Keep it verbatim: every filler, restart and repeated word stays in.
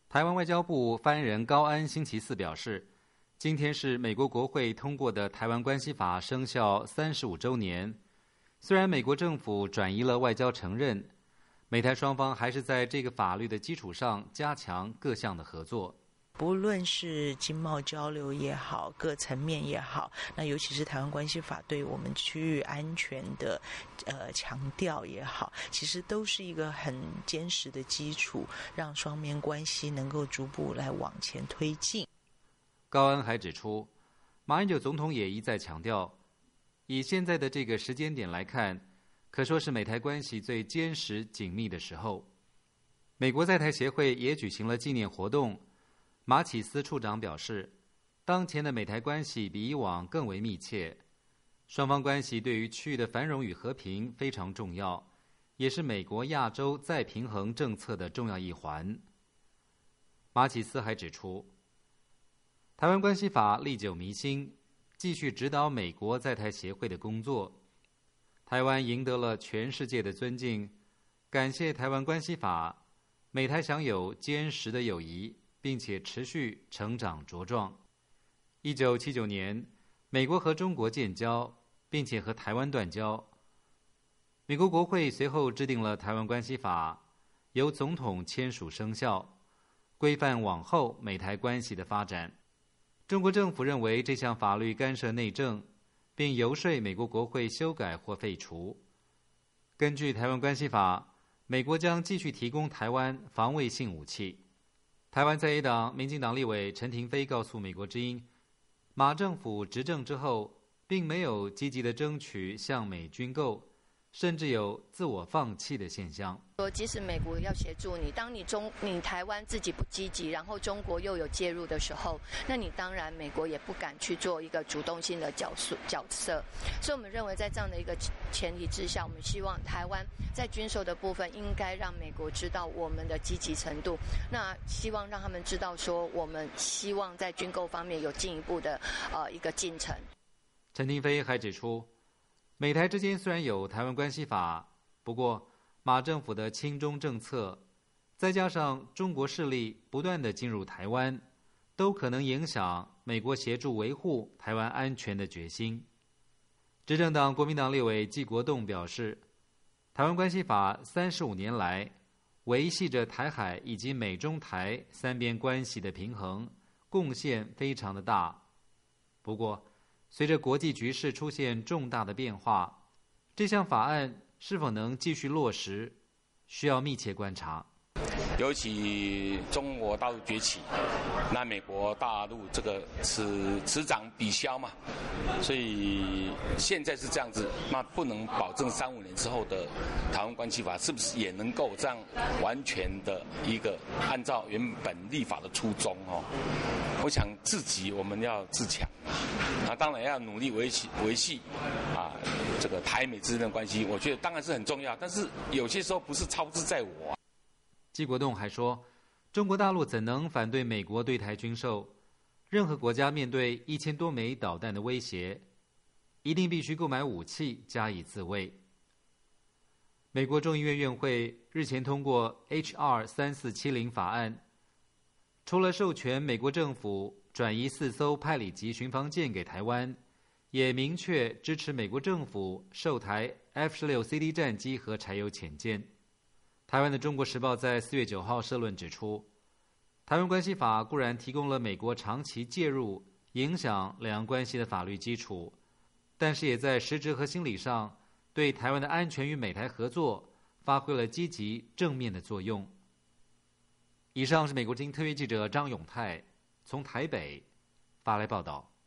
台湾外交部发言人高安星期四表示，今天是美国国会通过的《台湾关系法》生效三十五周年。虽然美国政府转移了外交承认，美台双方还是在这个法律的基础上加强各项的合作。 不论是经贸交流也好，各层面也好，那尤其是台湾关系法对我们区域安全的呃强调也好，其实都是一个很坚实的基础，让双边关系能够逐步来往前推进。 高安还指出，马英九总统也一再强调，以现在的这个时间点来看，可说是美台关系最坚实紧密的时候。美国在台协会也举行了纪念活动，马启思处长表示，当前的美台关系比以往更为密切，双方关系对于区域的繁荣与和平非常重要，也是美国亚洲再平衡政策的重要一环。马启思还指出，台湾关系法历久弥新，继续指导美国在台协会的工作。台湾赢得了全世界的尊敬，感谢台湾关系法，美台享有坚实的友谊，并且持续成长茁壮。一九七九年，美国和中国建交，并且和台湾断交。美国国会随后制定了台湾关系法，由总统签署生效，规范往后美台关系的发展。中国政府认为这项法律干涉内政，并游说美国国会修改或废除。根据台湾关系法，美国将继续提供台湾防卫性武器。台湾在野党民进党立委陈亭妃告诉美国之音，马政府执政之后，并没有积极的争取向美军购，甚至有自我放弃的现象。 说即使美国要协助你，当你中你台湾自己不积极，然后中国又有介入的时候，那你当然美国也不敢去做一个主动性的角色角色。所以我们认为在这样的一个前提之下，我们希望台湾在军售的部分应该让美国知道我们的积极程度，那希望让他们知道说我们希望在军购方面有进一步的呃一个进程。 陈亭妃还指出，美台之间虽然有台湾关系法，不过马政府的亲中政策，再加上中国势力不断的进入台湾，都可能影响美国协助维护台湾安全的决心。执政党国民党立委纪国栋表示，台湾关系法三十五年来维系着台海以及美中台三边关系的平衡，贡献非常的大。不过随着国际局势出现重大的变化，这项法案是否能继续落实，需要密切观察。 尤其中国大陆崛起，那美国大陆这个此此涨彼消嘛，所以现在是这样子，那不能保证三五年之后的台湾关系法是不是也能够这样完全的一个按照原本立法的初衷哦。我想自己我们要自强，啊，当然要努力维系维系啊这个台美之间的关系，我觉得当然是很重要，但是有些时候不是操之在我。 纪国栋还说，中国大陆怎能反对美国对台军售？任何国家面对一千多枚导弹的威胁，一定必须购买武器加以自卫。美国众议院院会日前通过 H R 三四七零法案，除了授权美国政府转移四艘派里级巡防舰给台湾，也明确支持美国政府售台 F 十六 C D 战机和柴油潜舰。台湾的《中国时报》在四月九号社论指出，台湾关系法固然提供了美国长期介入、影响两岸关系的法律基础，但是也在实质和心理上对台湾的安全与美台合作发挥了积极正面的作用。以上是美国之音特约记者张永泰从台北发来报道。